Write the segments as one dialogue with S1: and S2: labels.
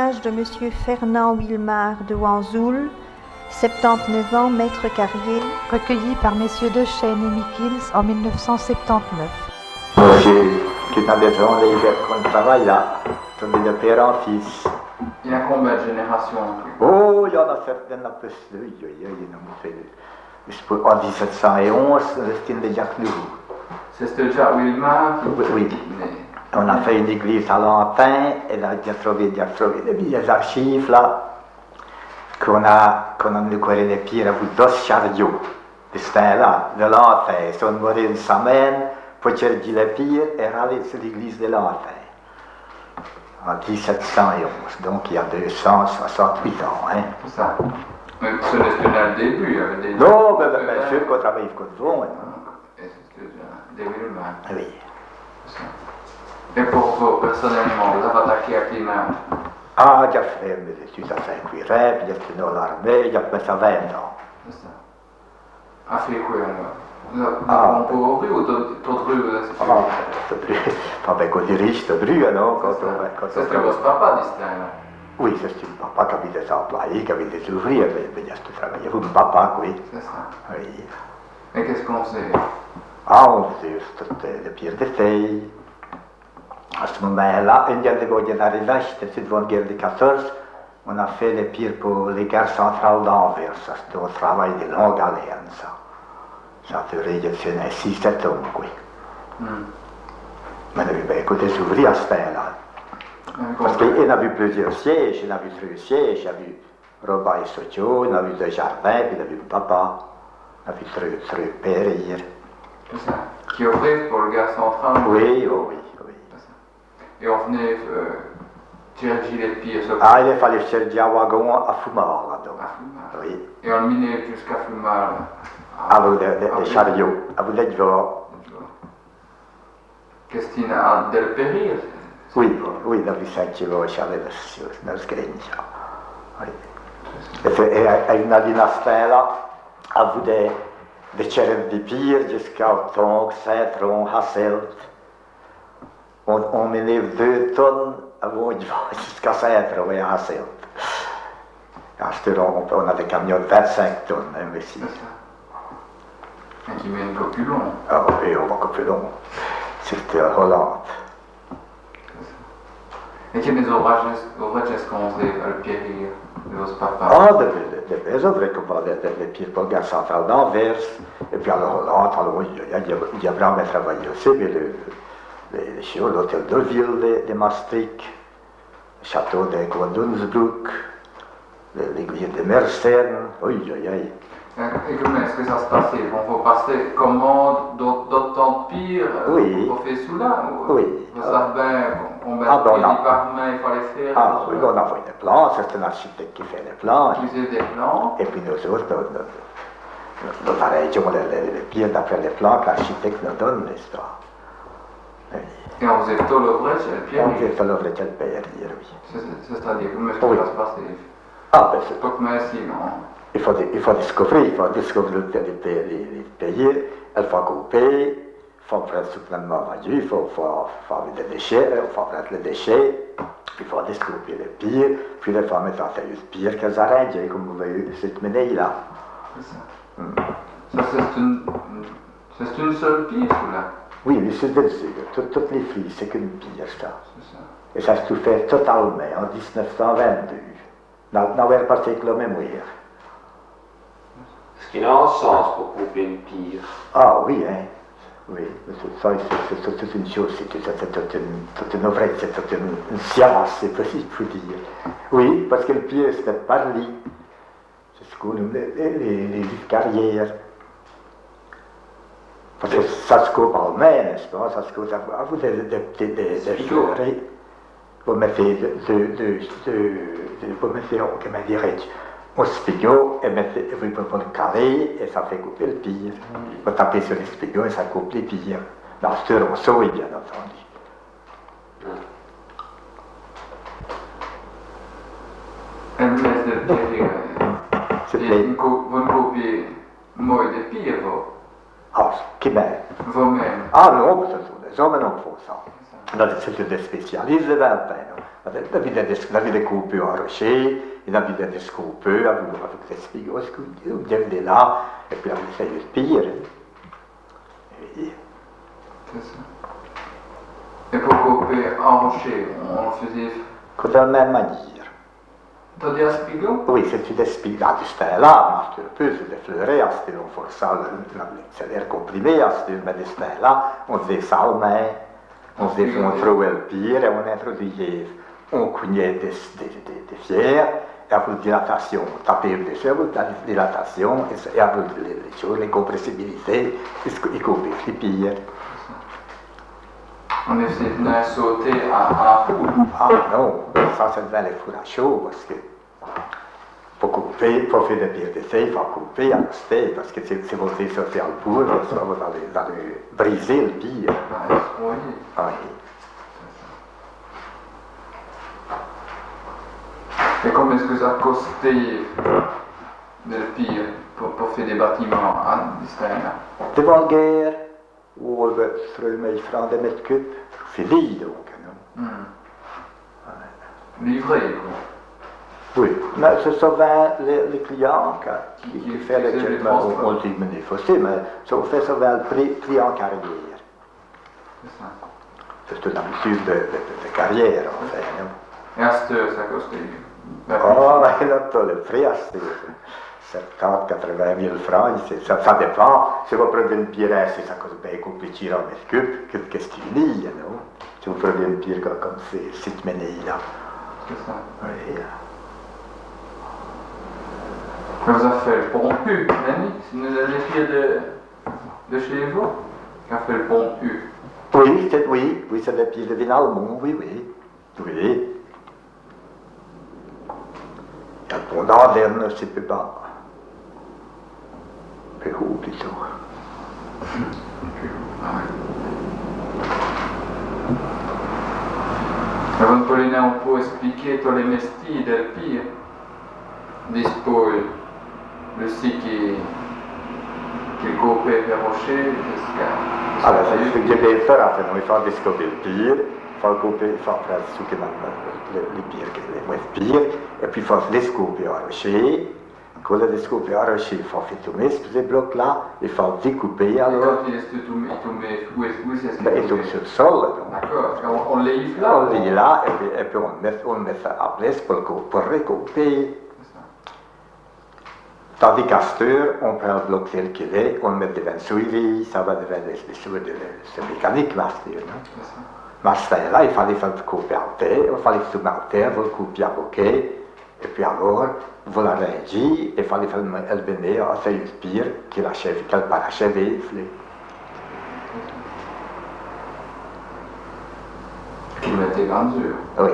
S1: témoignage de Monsieur Fernand Wilmar de Wanzoul, 79 ans, maître carrier,
S2: recueilli par messieurs Dechêne et Mikils en 1979.
S3: Monsieur qui est en maison, qu'on travaille là, tombé de père en fils.
S4: Il y a combien de générations?
S3: Oh, il y en a certaines, un peu plus. Il y en a fait en 1711, c'était de Jacques Nouveau.
S4: C'est Jacques Wilmar qui...
S3: Oui. On a fait une église à Lantin, et là, il y a trouvé des archives là, qu'on a décoré les pierres avec 2 chariots. C'était là, de Lantin. Ils sont morts une semaine pour chercher les pierres et aller sur l'église de Lantin. En 1711, donc il y a 268 ans. Hein.
S4: C'est ça. Mais ce n'est le début, il y avait des...
S3: Non, mais bien sûr qu'on travaille comme vous.
S4: Et c'est des Wilmar.
S3: Oui.
S4: Et pour vous, personnellement, vous avez attaqué à quel âge?
S3: Ah, j'ai fait mes études à Saint-Cuiret, puis j'ai été dans l'armée, j'ai fait ça 20 ans.
S4: C'est ça. À faire quoi alors? Vous avez pauvre ou tout rue?
S3: Pas bien qu'on dirige, c'est bru, non?
S4: C'est ce que votre papa disait.
S3: Oui, c'est le papa qui avait des employés, qui avait des ouvriers, mais il y a tout travaillé. Vous, papa, oui.
S4: C'est ça.
S3: Oui.
S4: Et qu'est-ce qu'on sait?
S3: Ah, on faisait des pierres de feuilles. À ce moment-là, il y a des arrivés, c'était devant la guerre de 14, on a fait les pierres pour les gares centrales d'Anvers. Ça, c'était un travail de longue haleine, ça. Ça a duré 6-7 ans, oui. Mais il y avait beaucoup des ouvriers à ce temps-là. Parce qu'il y en a vu plusieurs sièges, il y en a vu 3 sièges, il y a vu Robin et Socio, il y en a vu 2 jardins, puis il y a vu papa, il y a vu 3 pères.
S4: C'est ça. Qui ouvrait pour le gare central?
S3: Oui, oui.
S4: Et on venait chercher les pierres.
S3: Ah, il fallait chercher un wagon à Fumar, là-dedans.
S4: À Fumar.
S3: Oui.
S4: Et on minait jusqu'à Fumar.
S3: Avec des chariots, avec des dvors.
S4: Qu'est-ce qu'il y a del périr?
S3: Oui, da vi 5 kilo chale da sgregna. E una dinastella a avuto des cernes de pierre jusqu'à Tonk, Saint-Tron, Hasselt. On m'élève 2 tonnes avant jusqu'à Saint-Tron et Hasselt. On a des camions de 25 tonnes, même ici.
S4: Et qui mènent encore plus long.
S3: Ah oui, on va encore plus long. C'était en Hollande.
S4: E che orages qu'on faisait à le périr de votre papa?
S3: Ah, des maisons, comme les pierres pour la gare centrale d'Anvers. Et puis à la Hollande, alors il y a vraiment travaillé aussi, mais l'hôtel de ville de Maastricht, le château de Quandonsbroek, l'église de Mersenne,
S4: Et comment est-ce que ça se passait? On faut passer commande d'autant de pire
S3: oui.
S4: On fait sous là?
S3: Oui.
S4: Vous savez bien combien de par main il fallait faire?
S3: Ah oui, on a fait des plans, c'est un architecte qui fait des plans.
S4: Qui faisait des plans?
S3: Et puis nous autres, nous arrêtions les pierres d'après les plans que l'architecte nous donne, n'est-ce pas?
S4: Et on faisait tout l'œuvre chez le pierre?
S3: On faisait tout l'œuvre chez le pierre, oui.
S4: C'est-à-dire, comment est-ce que ça se passait?
S3: Ah, ben c'est...
S4: Pas comme ainsi, non?
S3: Il faut découvrir les pays, il faut couper, il faut prendre soudainement vendu, il faut faire des déchets, il faut prendre les déchets, il faut découper les pierres, puis il faut mettre en taille de pierres qu'elles arrêtent, comme vous voyez cette menée-là.
S4: C'est ça. Ça, c'est une seule pièce, là?
S3: Oui, mais c'est dessus. Toutes les frises, c'est qu'une pièce, ça.
S4: C'est ça.
S3: Et ça se fait totalement en 1922, dans le particle de mémoire.
S5: Est-ce qu'il y a un sens pour couper une pierre?
S3: Ah oui, hein. Oui, c'est toute une chose, c'est toute une œuvre, c'est toute une science, c'est possible de dire. Oui, parce que le pied se fait parler. C'est ce qu'on nomme les carrières. Parce que ça se coupe en main, n'est-ce pas? Ça se coupe à vous des fleurets. Vous mettez comment dirais-je, un spigot, et vous pouvez le caler, et ça fait couper le pire. Vous tapez sur les spigots, et ça coupe les pires. Dans ce ronceau, oui, bien entendu.
S4: Et vous laissez le périr. Vous ne copiez moi des pires, vous?
S3: Ah, qui même?
S4: Vous-même?
S3: Ah non, ce sont des hommes non font ça. C'est des spécialistes de 20 ans. la vide coupé à rocher, et la vide descoupé, avec des spigos, qui viennent là, et puis la vide fait le pire.
S4: C'est ça. Et pour couper en rocher, on faisait.
S3: De la même manière.
S4: T'as dit un spigot?
S3: Oui, c'est des spigos. Ah, tu stais là, mais tu peux, c'est des fleurets, c'était on forçait c'est l'air comprimé, mais des stais là, on faisait ça aux mains, on faisait on trouvait le pire, et on introduisait, on cognait des fiers, et après dilatation, taper des cheveux, la dilatation, et après les choses, les compressibilités, et couper les pires.
S4: On essaie de sauter à four.
S3: Ah non, ça devait les fours à chaud, parce que pour couper, pour faire des pires d'essai, il faut couper à l'osté, parce que si vous voulez sauter à le four, vous allez briser le pire.
S4: Oui.
S3: Oui.
S4: Et combien est-ce que ça a costé de pire pour faire des bâtiments à Disneyland?
S3: Devant la guerre, où on veut se remettre francs de mètres cubes, c'est dit donc, non?
S4: Livré, quoi.
S3: Oui, mais ce sont les clients qui font les traitements, on dit mener aussi, mais ça fait souvent le prix en carrière.
S4: C'est ça.
S3: C'est une habitude de carrière, en fait, non?
S4: Et à cette heure, ça costait.
S3: Oh, mais là, le prix, c'est 70 000 000 francs, ça dépend. Si vous prenez une pierre, ça coûte bien compliqué en mètre cube, qu'est-ce qu'il y a, non? Si vous prenez une pierre comme cette menée-là.
S4: C'est ça.
S3: Oui.
S4: Vous avez fait le pont U, Nanny? Les pierres de chez vous? Qui a fait le pont U?
S3: Oui, c'est des pierres de Vinalmont, oui. Oui. Il y a le pont d'Ardenne, c'est peu bas. Peu haut, plutôt.
S4: Avant Paulina, on peut expliquer tous les mestis del pire. Dispoi le site qui coopère vers Rocher,
S3: Ah, ben, c'est ce que j'ai bien fait, en fait. Il faut descoper le pire, il faut couper, il faut faire les pires, les moins pires, et puis il faut les couper à Rocher. Quand on les coupe à Rocher, il faut faire tomber ces blocs-là, il faut découper alors.
S4: Et quand il est tombé, où est-ce qu'il
S3: il tombe sur le sol.
S4: D'accord, on les livre là?
S3: On les là, et puis on met ça à place pour recouper. Tandis qu'à cette heure, on prend le bloc tel qu'il est, on le met devant le suivi, ça va devenir c'est mécanique, ma style. Mais là, il fallait faire le couper en terre, il fallait le mettre en terre, vous le couper à bouquet, et puis alors, vous la réagissez, il fallait faire le bénir, c'est une pire, qu'elle pas achevé.
S4: Qui mettait grandeur.
S3: Oui.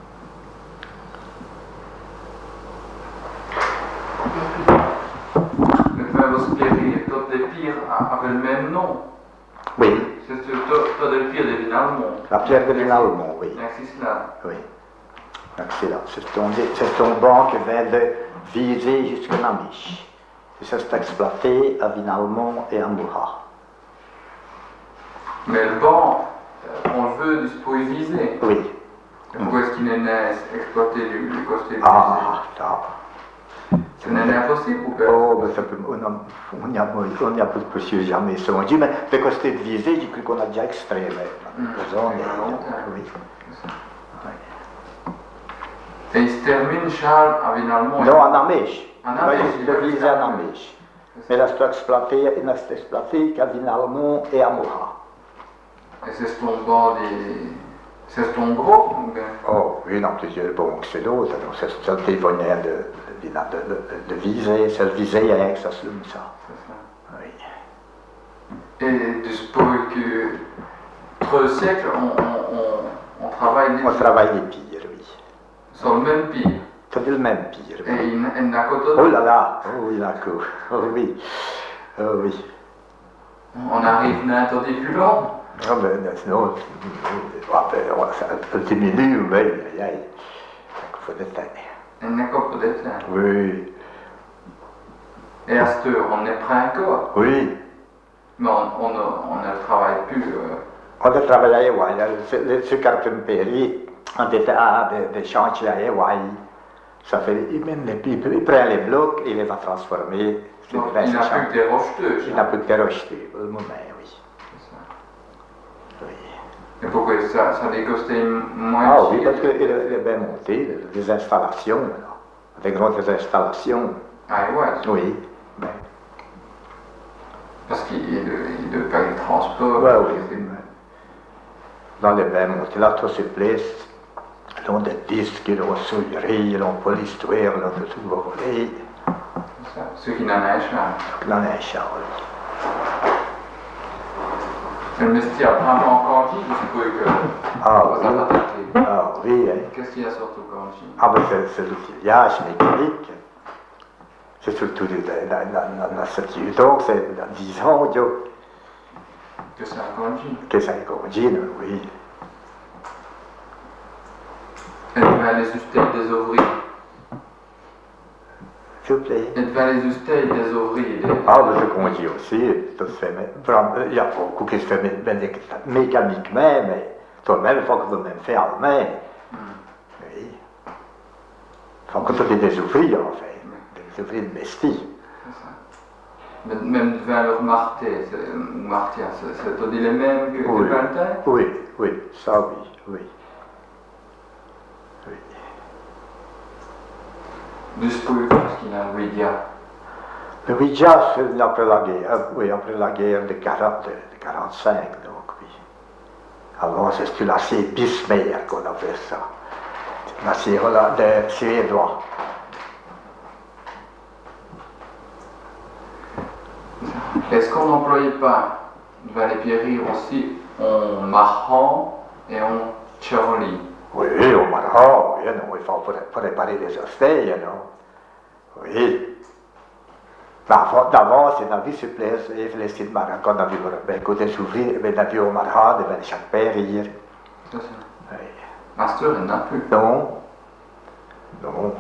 S4: Toutes les pierres avaient le même nom.
S3: Oui.
S4: C'est toutes les pierres de Vinalmont.
S3: La pierre de Vinalmont, oui.
S4: C'est là.
S3: Oui. Excellent. C'est ton banc qui vient de viser jusqu'à Namiche. Et ça s'est exploité à Vinalmont et à Moura.
S4: Mais le banc, on le veut du viser.
S3: Oui.
S4: Pourquoi est-ce qu'il n'est exploité du côté visé?
S3: Ah, ça.
S4: Ce n'est impossible ou pas?
S3: Oh, mais ça peut, on n'y a pas de possible jamais songé, mais le côté de visée, j'ai cru qu'on a déjà extrait, mais oui.
S4: Et il se termine, Charles, à Vinalmont?
S3: Non, à Namiche.
S4: À Namiche.
S3: Le visé à Namiche. Mais là, c'est exploité qu'à Vinalmont et à Moura.
S4: Et c'est ton bord c'est ton gros?
S3: Oh, oui, non, plusieurs bons, c'est l'autre. C'est le téléphonien de visée, c'est le visé avec ça, c'est ça. Oui.
S4: Et du spoil que, entre siècles, on travaille les
S3: On travaille les pires, oui.
S4: Sur le même pire.
S3: C'est le même pire. Oui.
S4: Et il n'a qu'au
S3: Oh là là, oh il a qu'au. Oh oui, oh oui.
S4: On arrive n'importe plus long.
S3: Ah ben non, ça diminue, mais il faut des temps.
S4: Il n'a qu'au peut-être.
S3: Oui.
S4: Et à cette heure, on est prêt encore.
S3: Oui.
S4: Mais on ne travaille plus.
S3: On a travaillé, ouais, ce Carpempéry, on était à des chantiers à Hawaï. Ça fait, il prend les blocs et il les va transformer.
S4: Donc, il n'a plus que des rocheteux.
S3: Il n'a plus que des rocheteux, au moment, oui.
S4: C'est ça.
S3: Oui.
S4: Et pourquoi ça décostait moins
S3: Ah
S4: cher?
S3: oui, parce qu'il est bien monté, des installations, là, avec grandes installations.
S4: Ah ouais.
S3: Oui. Ben,
S4: Parce qu'il ne paye le transport.
S3: ouais, oui. Dans les bains montés, là, tous ces places, ils ont des disques, ils ont souillerie, ils ont polystère, ils ont tout ce que vous voulez.
S4: C'est ça. Ceux qui n'en ont pas.
S3: Là, on a un char, oui.
S4: Le Mesti a vraiment Kanji, je suppose que.
S3: Ah
S4: vous avez
S3: oui.
S4: attaqué.
S3: Ah oui, hein.
S4: Qu'est-ce qu'il y a surtout Kanji?
S3: Ah ben c'est l'outillage mécanique. C'est surtout dans cette donc c'est dans 10 ans
S4: Que c'est un Kanji.
S3: que ça continue, oui.
S4: Et devant les usteilles des ouvriers.
S3: S'il vous plaît.
S4: Et devant les usteilles des ouvriers.
S3: Ah ben je conduis aussi, ça se fait, il y a beaucoup qui se fait mécaniquement, mais toi-même, il faut que vous-même faire en main. Oui. Il faut que tu aies des ouvriers, en fait, des ouvriers de Mesti.
S4: C'est ça. Même devant leur marté, c'est on dit les mêmes que
S3: Oui.
S4: devant le terre?
S3: Oui, oui, ça oui, oui. Oui.
S4: Du spouille, parce qu'il a un Ouidia.
S3: Le Ouija, c'est après la guerre, oui, après la guerre de 45, donc oui. Avant, c'était l'acier Bismarck qu'on appelait ça. L'acier des Suédois.
S4: Est-ce qu'on n'employait pas devant les pierreries aussi en marran et en Charlie?
S3: Oui, au marron, oui, non, il faut pour réparer les osteilles, non? Oui. D'avant, c'est dans ce place, et les styles marrons qu'on a vu, ben, côté s'ouvrir, ben, on a vu au marron, devant chaque période.
S4: C'est ça.
S3: Oui.
S4: Master, il n'en a plus.
S3: Non. Non.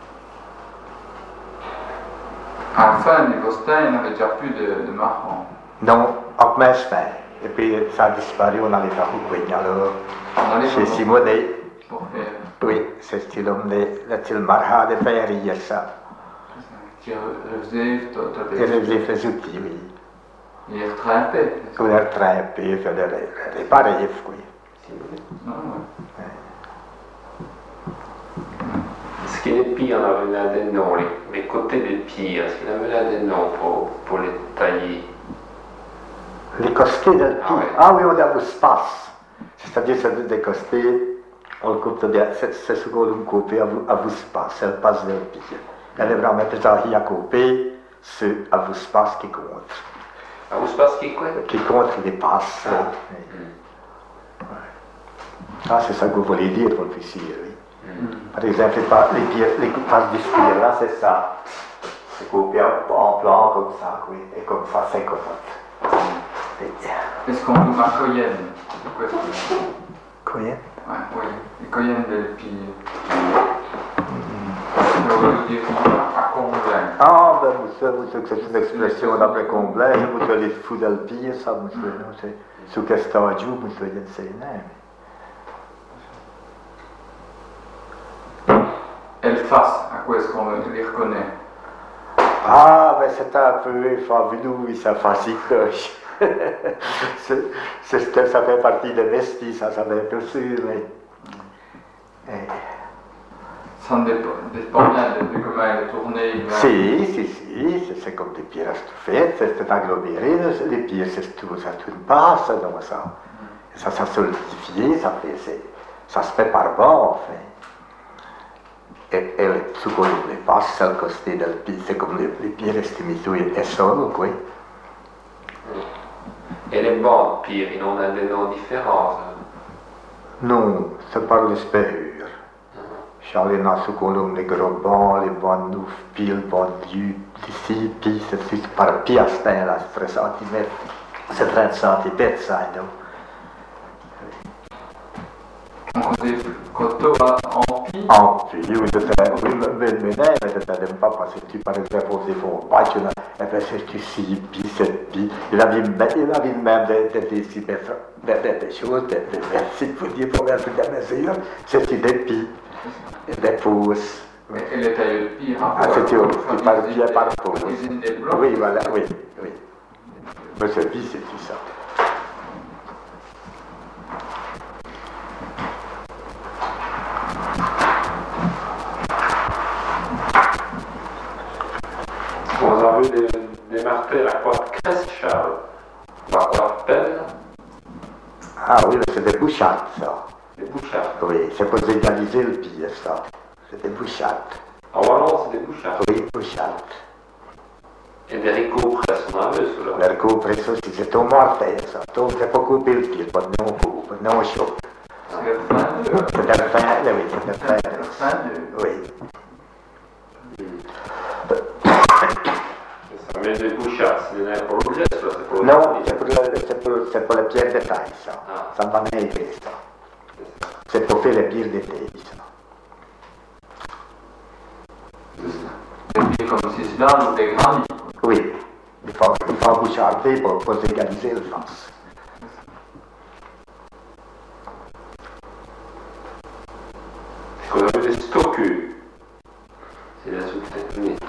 S4: Enfin, niveau Stein n'avait déjà plus de marran.
S3: Non, en plein chemin. Et puis ça a disparu, on allait faire beaucoup alors.
S4: On allait
S3: Chez Simonet,
S4: pour faire.
S3: oui, c'est style homme, le style marha de faire hier ça.
S4: Qui refaisait,
S3: Et les outils, oui.
S4: il est retrempé.
S3: On a trempé, fait les réparer, oui.
S4: Ah, ouais.
S5: Est-ce qu'il est pire là des noms, les côtés des pires, est-ce qu'il avait là des noms pour les tailler?
S3: Les costés del
S5: Ah ouais.
S3: Ah oui, on a vous space. C'est-à-dire, c'est des costés, on coupe, c'est ce qu'on coupe à vous space, c'est le passe del pire. Elle est vraiment présentée à couper, c'est à vous space qui compte.
S5: Ah, vous se passe qui quoi?
S3: Qui compte les passes. Ah, c'est ça que vous voulez dire, officier, oui. Par exemple, les passes d'esprit, là, c'est ça. C'est coupé en plan comme ça, oui. Et comme ça, c'est comme ça.
S4: Est-ce qu'on peut ma Coyenne? C'est quoi ça?
S3: Combien?
S4: Ouais, oui. Les Coyennes del Pire. On veut dire à Comblain.
S3: Ah, ben, monsieur, que c'est une expression d'après Comblain, vous allez fou dans le pire, ça, monsieur, non, c'est sous quel stade, monsieur, il y a une scène.
S4: Elle face, à quoi est-ce qu'on les reconnaît?
S3: Ah, ben, c'est un peu fabuleux, ça facile. C'est ce que ça fait partie de Mesti, ça fait bien sûr, mais.
S4: Ça ne dépend bien de comment elle est tournée.
S3: Si, c'est comme des pierres faites, c'est aggloméré, les pierres, ça tourne pas, ça, donc ça. Ça solidifié, ça se fait par bord, enfin. Et ce qu'on les passe, c'est le côté del pied, c'est comme les pierres estimées et sol, quoi.
S5: Et les bandes pires, ils ont des noms différents. Ça.
S3: Non, c'est par les spéhures. Charlie n'a ce qu'on nomme les gros bancs, les bancs neufs, piles, bancs d'ici, puis c'est par pièce, là, c'est 30 cm. C'est 30 cm, ça, donc.
S4: coteau en pie.
S3: Oui, mais ça n'aime pas parce que tu, par exemple, on fait fond, et bien c'est tu 6 pieds, 7 pieds, il a vu même des choses, des versets pour dire pour mettre des mesures, c'est des pieds, des pouces.
S4: Et les tailles de pied,
S3: tu parles pied par pouce. Oui, voilà, oui. Mais c'est pied, c'est tout ça.
S5: On a vu des martels à quoi de crèche, Charles. À quoi de peine.
S3: Ah oui, c'est des bouchades, ça.
S5: Des bouchards.
S3: Oui, c'est pour égaliser le pied, ça. C'est des bouchades.
S5: En wallon, c'est des bouchards.
S3: Oui, bouchades.
S5: Et des ricots presses, on a vu cela.
S3: Les ricots presses aussi, c'est au mortel, ça. C'est pas couper le pied, pas de non coup, pas de non chaud.
S4: C'est le fin de.
S3: C'est le fin, oui, c'est le fin.
S4: Le fin de.
S3: Oui.
S5: Ça met des bouchards, c'est des nerfs pour l'objet, ça, c'est pour le
S3: Non, c'est pour les pierres de taille, ça.
S5: Ah.
S3: Ça m'a élevé, ça. C'est pour faire les pierres de taille, ça.
S4: Des pieds comme Cislan ou des granits.
S3: Oui. Il faut boucharder pour égaliser le face.
S5: On a vu des stockus. C'est la sous-technique.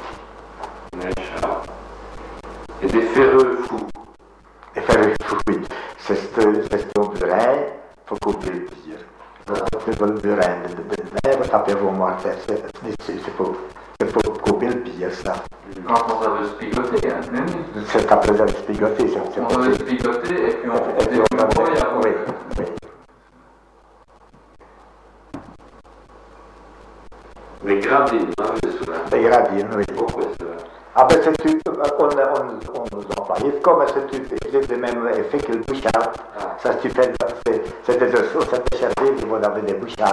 S5: Et des ferreux fous.
S3: Et faire le fruit. C'est ce burin, il faut couper le pied. C'est le burin de lèvres, taper vos mortels. C'est pour couper le pied, ça.
S4: Quand on savait se picoter, hein, même.
S3: C'est après le spigoté, c'est
S4: On savait se picoter et puis on faisait une broye avant.
S3: Oui, oui.
S5: Des gradines, on a vu cela.
S3: Des gradines, oui.
S5: Pourquoi cela?
S3: Ah ben on nous employait comme c'est le même effet que le bouchard. Ça tu fais, c'est des choses, ça te chercher, ils vont avoir des bouchards.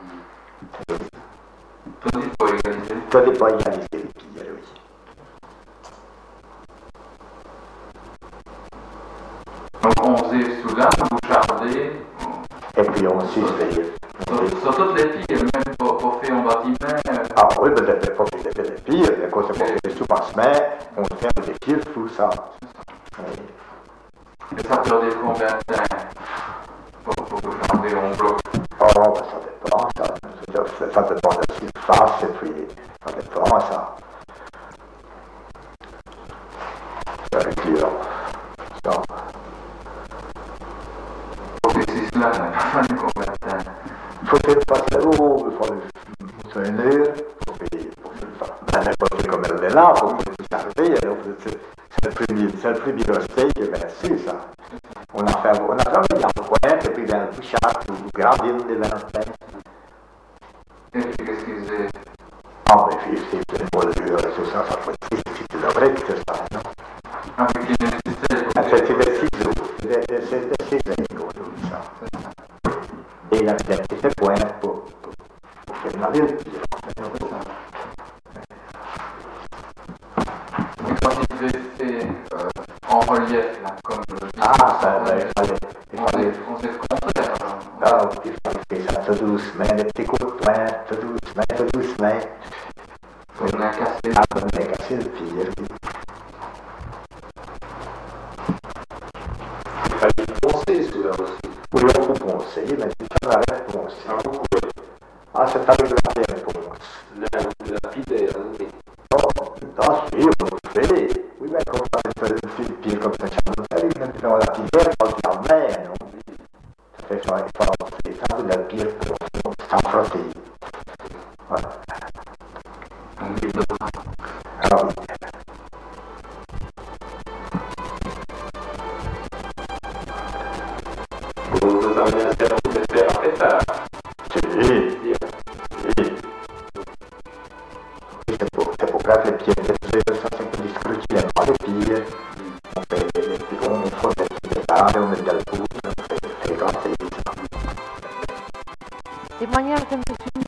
S4: Tout dit pour égaliser.
S3: Tout n'est pas égalisé les pieds, oui.
S4: Donc on faisait sous l'âme, boucharder.
S3: Et puis on ciselait.
S4: Sur toutes les pieds, même pour faire un bâtiment.
S3: Ah oui, mais c'est pas des pieds, quand c'est pour faire sous ma semaine, on fait des pieds fous, ça. Oui.
S4: Et ça peut durer combien de temps pour boucharder en bloc?
S3: Oh, ben ça dépend, ça dépend de la surface, et puis ça dépend, ça. Avec lui, ça.
S4: Pour que c'est cela, il n'a pas fallu combien de temps?
S3: Faut-il passer au, il faut une heure, pour le faire. Ben, n'importe comme elle est là, pour le charger, alors c'est le plus bien steak, bien sûr, ça. On a fait dans le coin, et puis dans le bouchard, ou gradine de l'enfer.
S4: Et puis qu'est-ce qu'ils faisaient?
S3: Ah, mais c'est une moldure, et tout ça, ça faut dire, c'est de vrai que c'est ça, non?
S4: Avec qui nécessitait
S3: Ah, c'est des ciseaux, c'est des ciseaux, tout ça. Et il a des petits points pour faire la ville.
S4: Et quand ils devaient faire en relief, là, comme le
S3: Ah, ça, il fallait.
S4: on faisait le contraire.
S3: Ah, il fallait faire ça tout doucement, des petits coups de poing, tout doucement.
S4: On a cassé.
S3: Ah, on a cassé le pied.
S5: Il fallait poncer cela aussi.
S3: Oui, on peut poncer, mais tu n'arrêtes de poncer.
S5: Ah, pourquoi?
S3: Ah, c'est avec la terre ponce.
S5: La pidère, oui.
S3: Non, si, on le fait. Oui, mais quand on fait le pied comme ça, on a la pierre dans la mer, non? Ça fait ça, il faut ça, de la pierre sans frotter. Voilà. Alors,
S5: Vous avez un cerveau de faire un pétard.
S3: c'est pour faire les pieds de